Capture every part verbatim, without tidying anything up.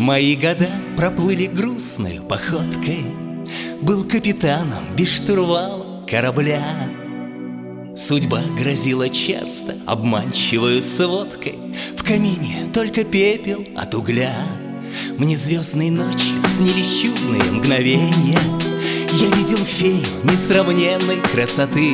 Мои года проплыли грустной походкой. Был капитаном без штурвала корабля. Судьба грозила часто обманчивою сводкой. В камине только пепел от угля. Мне звездные ночи снились чудные мгновения. Я видел фею несравненной красоты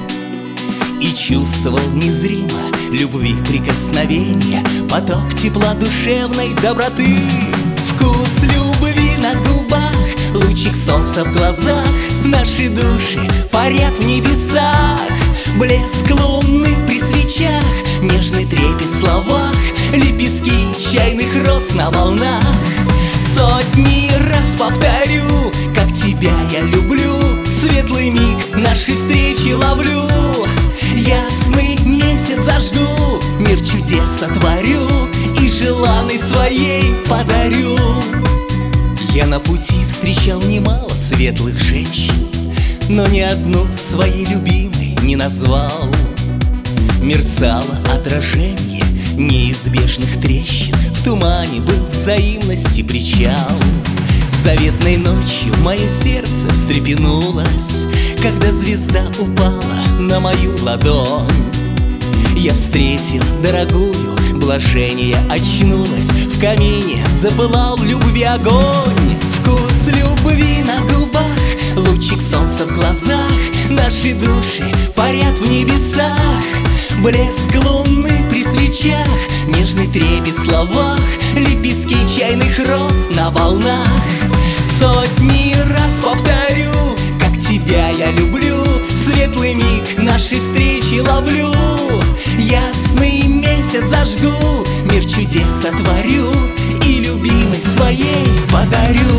и чувствовал незримо любви прикосновения, поток тепла душевной доброты. Вкус любви на губах, лучик солнца в глазах. Наши души парят в небесах. Блеск луны при свечах, нежный трепет в словах, лепестки чайных роз на волнах. Сотни раз повторю, как тебя я люблю. Светлый миг нашей встречи ловлю. Ясный месяц зажгу, мир чудес сотворю и желанной своей подарю. Я на пути встречал немало светлых женщин, но ни одну своей любимой не назвал. Мерцало отражение неизбежных трещин, в тумане был взаимности причал. Заветной ночью мое сердце встрепенулось, когда звезда упала на мою ладонь. Я встретил дорогую, блажение очнулось, в камине запылал любви огонь. Вкус любви на губах, лучик солнца в глазах. Наши души парят в небесах. Блеск луны при свечах, нежный трепет в словах, лепестки чайных роз на волнах. Сотни раз повторю, как тебя я люблю. Светлый миг нашей встречи ловлю. Ясный месяц зажгу, мир чудес сотворю и любимой своей подарю.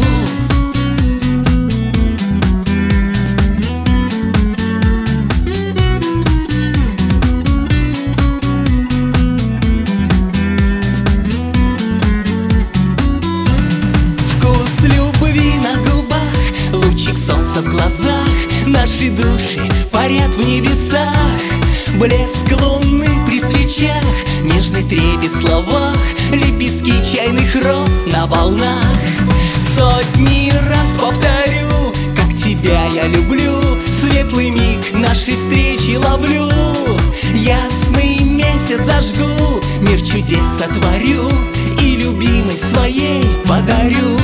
В глазах наши души парят в небесах. Блеск луны при свечах, нежный трепет в словах, лепестки чайных роз на волнах. Сотни раз повторю, как тебя я люблю. Светлый миг нашей встречи ловлю. Ясный месяц зажгу, мир чудес сотворю и любимой своей подарю.